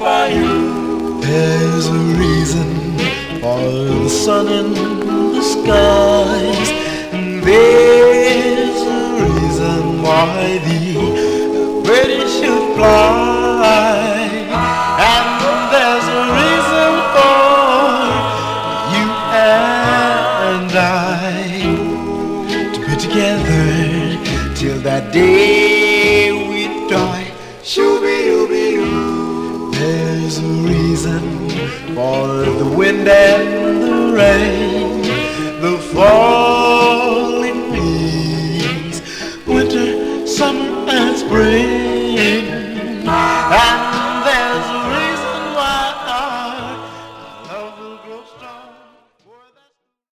for you. There's a reason for the sun in the skies, and there's a reason why the birds should fly, and there's a reason for you and I to be together till that day we die. Shoo-be-doo-be-doo. There's a reason for the wind and the rain,